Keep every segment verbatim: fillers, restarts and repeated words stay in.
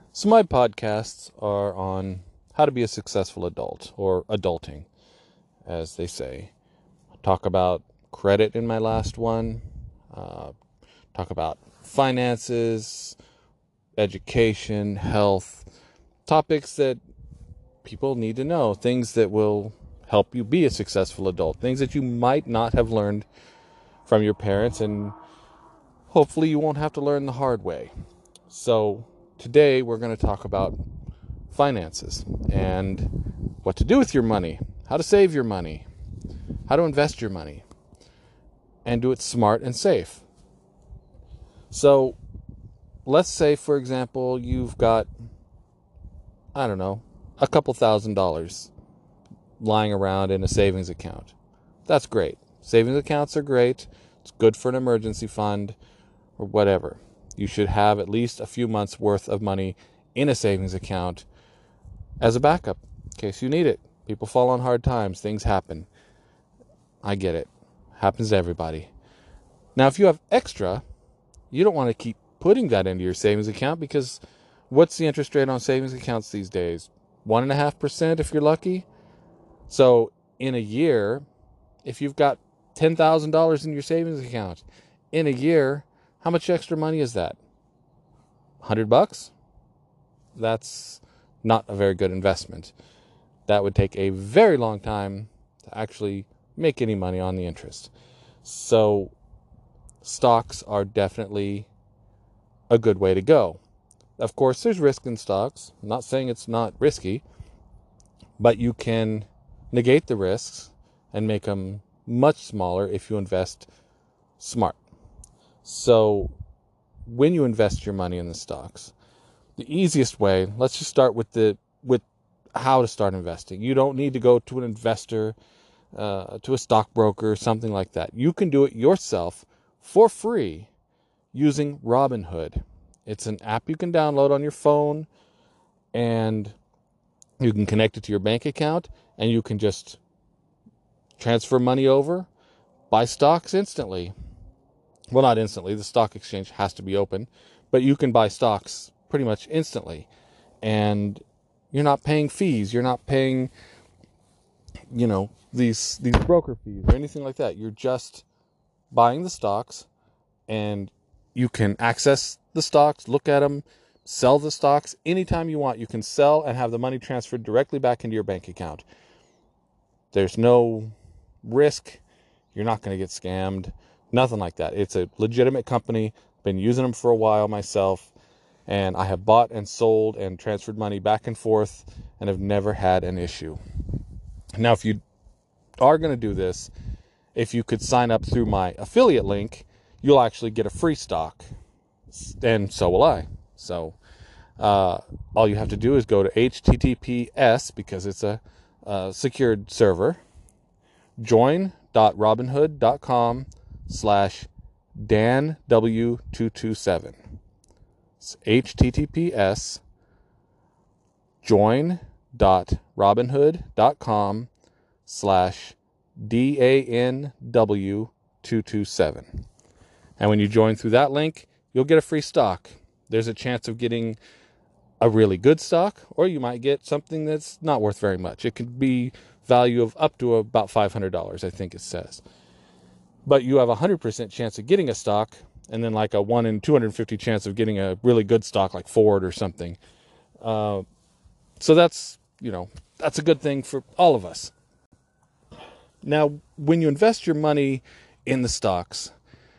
So my podcasts are on how to be a successful adult, or adulting, as they say. I talk about credit in my last one. Uh, talk about finances, education, health, topics that people need to know, things that will help you be a successful adult, things that you might not have learned from your parents, and hopefully you won't have to learn the hard way. So today we're going to talk about finances and what to do with your money, how to save your money, how to invest your money, and do it smart and safe. So let's say, for example, you've got, I don't know, a couple thousand dollars lying around in a savings account. That's great. Savings accounts are great. It's good for an emergency fund or whatever. You should have at least a few months worth of money in a savings account as a backup in case you need it. People fall on hard times. Things happen. I get it. Happens to everybody. Now, if you have extra, you don't want to keep putting that into your savings account, because what's the interest rate on savings accounts these days? One and a half percent if you're lucky. So in a year, if you've got ten thousand dollars in your savings account, in a year, how much extra money is that? A hundred bucks? That's not a very good investment. That would take a very long time to actually make any money on the interest. So stocks are definitely a good way to go. Of course, there's risk in stocks. I'm not saying it's not risky, but you can negate the risks and make them much smaller if you invest smart. So when you invest your money in the stocks, the easiest way, let's just start with the with how to start investing. You don't need to go to an investor, uh, to a stockbroker, something like that. You can do it yourself for free using Robinhood. It's an app you can download on your phone, and you can connect it to your bank account, and you can just transfer money over, buy stocks instantly. Well, not instantly. The stock exchange has to be open, but you can buy stocks pretty much instantly. And you're not paying fees. You're not paying, you know, these these broker fees or anything like that. You're just buying the stocks, and you can access the stocks, look at them, sell the stocks anytime you want. You can sell and have the money transferred directly back into your bank account. There's no risk. You're not going to get scammed. Nothing like that. It's a legitimate company. Been using them for a while myself, and I have bought and sold and transferred money back and forth and have never had an issue. Now, if you are going to do this, if you could sign up through my affiliate link, you'll actually get a free stock, and so will I. So uh, all you have to do is go to H T T P S, because it's a, a secured server, join.robinhood.com slash Dan W two two seven. It's H T T P S join.robinhood.com slash D A N W two two seven. And when you join through that link, you'll get a free stock. There's a chance of getting a really good stock, or you might get something that's not worth very much. It could be value of up to about five hundred dollars, I think it says. But you have a one hundred percent chance of getting a stock, and then like a one in two hundred fifty chance of getting a really good stock like Ford or something. Uh, so that's, you know, that's a good thing for all of us. Now, when you invest your money in the stocks,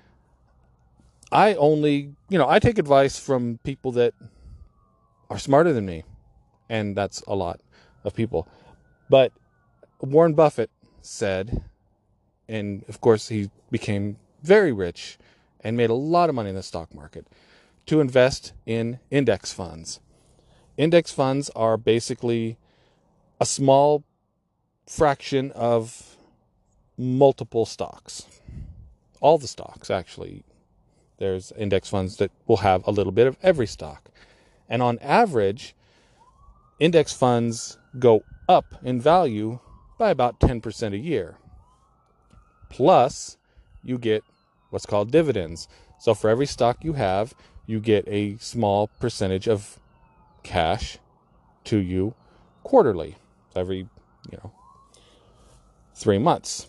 I only, you know, I take advice from people that are smarter than me, and that's a lot of people. But Warren Buffett said, and of course he became very rich and made a lot of money in the stock market, to invest in index funds. Index funds are basically a small fraction of multiple stocks. All the stocks, actually. There's index funds that will have a little bit of every stock. And on average, index funds go up in value by about ten percent a year. Plus, you get what's called dividends. So for every stock you have, you get a small percentage of cash to you quarterly, every, you know, three months.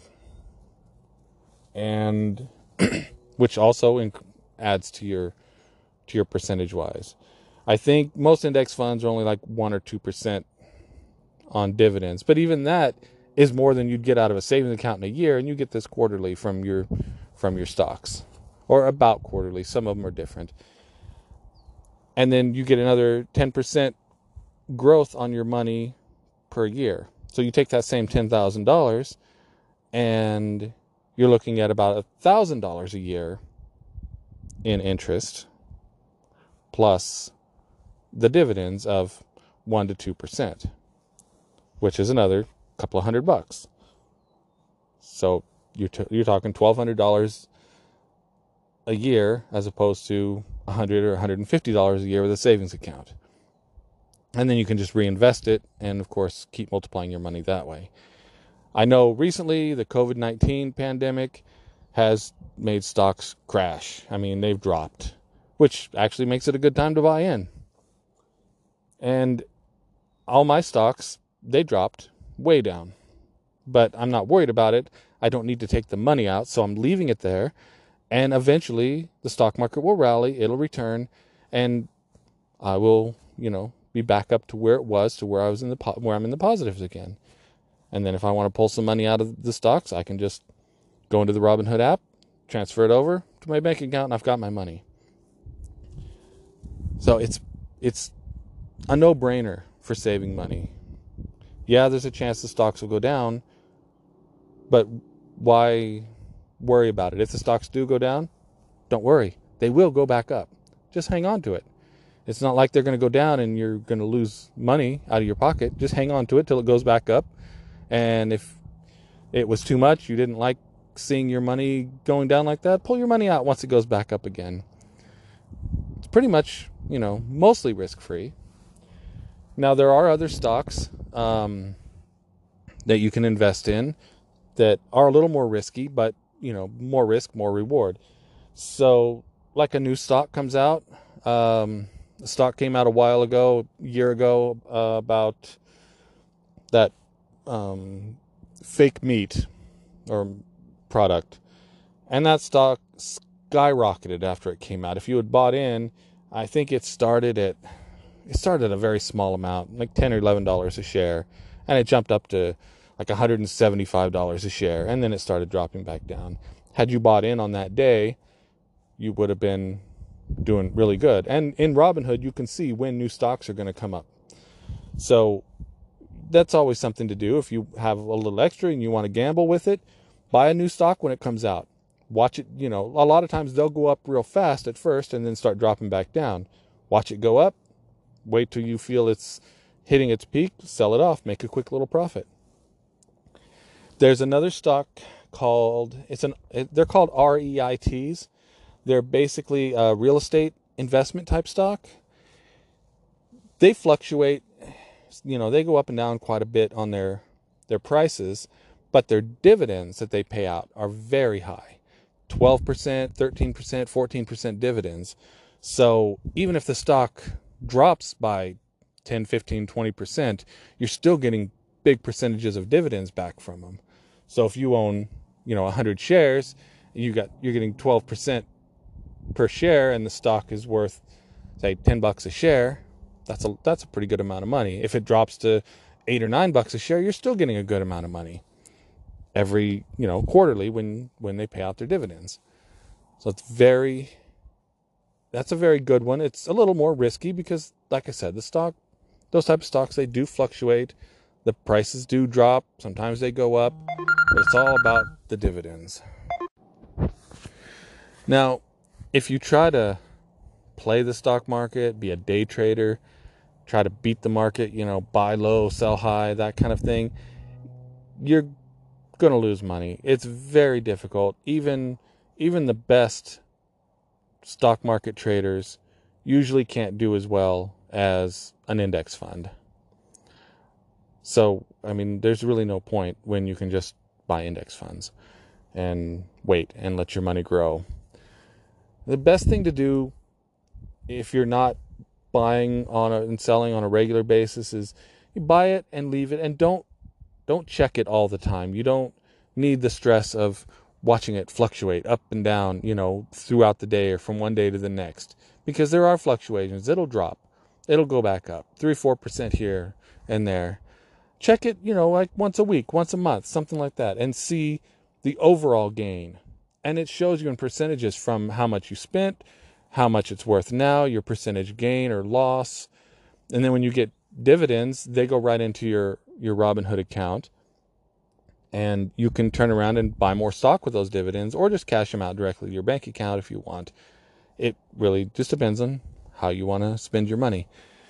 And which also inc- adds to your to your percentage wise. I think most index funds are only like one or two percent on dividends, but even that is more than you'd get out of a savings account in a year, and you get this quarterly from your from your stocks, or about quarterly. Some of them are different. And then you get another ten percent growth on your money per year. So you take that same ten thousand dollars and you're looking at about one thousand dollars a year in interest, plus the dividends of one to two percent, which is another couple of hundred bucks. So you're, t- you're talking twelve hundred dollars a year as opposed to one hundred dollars or one hundred fifty dollars a year with a savings account. And then you can just reinvest it and, of course, keep multiplying your money that way. I know recently the covid nineteen pandemic has made stocks crash. I mean, they've dropped, which actually makes it a good time to buy in. And all my stocks, they dropped way down. But I'm not worried about it. I don't need to take the money out, so I'm leaving it there. And eventually, the stock market will rally, it'll return, and I will, you know, be back up to where it was, to where I was in the po- where I'm in the positives again. And then if I want to pull some money out of the stocks, I can just go into the Robinhood app, transfer it over to my bank account, and I've got my money. So it's it's a no-brainer for saving money. Yeah, there's a chance the stocks will go down, but why worry about it? If the stocks do go down, don't worry. They will go back up. Just hang on to it. It's not like they're going to go down and you're going to lose money out of your pocket. Just hang on to it till it goes back up. And if it was too much, you didn't like seeing your money going down like that, pull your money out once it goes back up again. It's pretty much, you know, mostly risk-free. Now, there are other stocks um, that you can invest in that are a little more risky, but, you know, more risk, more reward. So, like a new stock comes out, um, the stock came out a while ago, a year ago, uh, about that um, fake meat or product. And that stock skyrocketed after it came out. If you had bought in, I think it started at it started at a very small amount, like ten or eleven dollars a share, and it jumped up to like one hundred seventy-five dollars a share, and then it started dropping back down. Had you bought in on that day, you would have been doing really good. And in Robinhood, you can see when new stocks are going to come up. So that's always something to do. If you have a little extra and you want to gamble with it, buy a new stock when it comes out. Watch it, you know, a lot of times they'll go up real fast at first and then start dropping back down. Watch it go up. Wait till you feel it's hitting its peak, sell it off, make a quick little profit. There's another stock called, it's an, they're called R E I Ts. They're basically a real estate investment type stock. They fluctuate, you know, they go up and down quite a bit on their, their prices, but their dividends that they pay out are very high. twelve percent, thirteen percent, fourteen percent dividends. So even if the stock drops by ten, fifteen, twenty percent, you're still getting big percentages of dividends back from them. So if you own, you know, one hundred shares, you got you're getting twelve percent per share, and the stock is worth, say, ten bucks a share. That's a that's a pretty good amount of money. If it drops to eight or nine bucks a share, you're still getting a good amount of money every, you know, quarterly when when they pay out their dividends. So it's very that's a very good one. It's a little more risky because, like I said, the stock, those type of stocks, they do fluctuate. The prices do drop. Sometimes they go up. But it's all about the dividends. Now, if you try to play the stock market, be a day trader, try to beat the market, you know, buy low, sell high, that kind of thing, you're going to lose money. It's very difficult. Even even the best stock market traders usually can't do as well as an index fund. So, I mean, there's really no point when you can just buy index funds and wait and let your money grow. The best thing to do if you're not buying on a, and selling on a regular basis is you buy it and leave it, and don't don't check it all the time. You don't need the stress of watching it fluctuate up and down, you know, throughout the day or from one day to the next, because there are fluctuations. It'll drop, it'll go back up, three, four percent here and there. Check it, you know, like once a week, once a month, something like that, and see the overall gain. And it shows you in percentages from how much you spent, how much it's worth now, your percentage gain or loss. And then when you get dividends, they go right into your, your Robinhood account. And you can turn around and buy more stock with those dividends, or just cash them out directly to your bank account if you want. It really just depends on how you want to spend your money.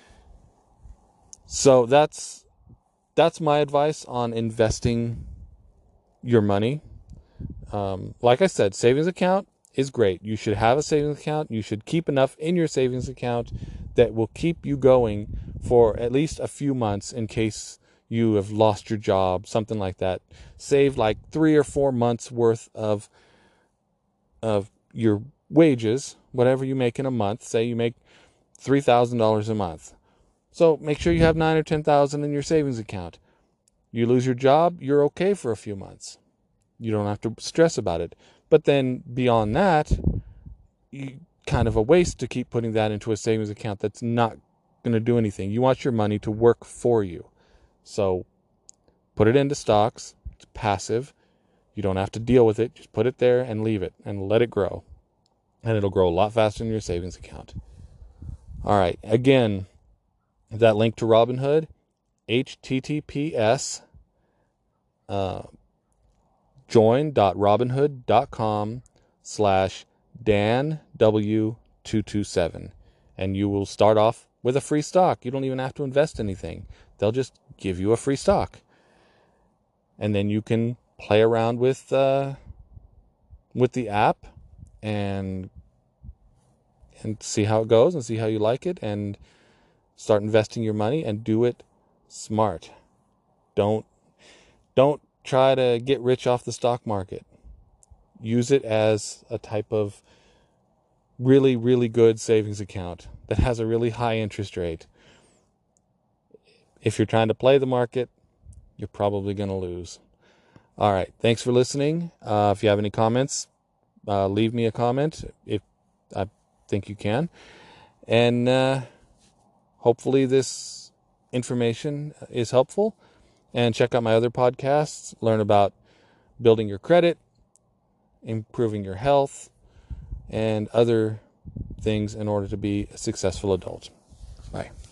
So that's that's my advice on investing your money. Um, like I said, savings account is great. You should have a savings account. You should keep enough in your savings account that will keep you going for at least a few months in case you have lost your job, something like that. Save like three or four months worth of of your wages, whatever you make in a month. Say you make three thousand dollars a month. So make sure you have nine or ten thousand in your savings account. You lose your job, you're okay for a few months. You don't have to stress about it. But then beyond that, you kind of a waste to keep putting that into a savings account that's not going to do anything. You want your money to work for you. So put it into stocks. It's passive. You don't have to deal with it. Just put it there and leave it and let it grow. And it'll grow a lot faster in your savings account. All right. Again, that link to Robinhood, H T T P S uh, join.robinhood.com slash Dan W two two seven. And you will start off with a free stock. You don't even have to invest anything. They'll just give you a free stock. And then you can play around with uh, with the app and and see how it goes and see how you like it and start investing your money and do it smart. Don't don't try to get rich off the stock market. Use it as a type of really, really good savings account that has a really high interest rate. If you're trying to play the market, you're probably going to lose. All right. Thanks for listening. Uh, if you have any comments, uh, leave me a comment if I think you can. And uh, hopefully this information is helpful. And check out my other podcasts. Learn about building your credit, improving your health, and other things in order to be a successful adult. Bye.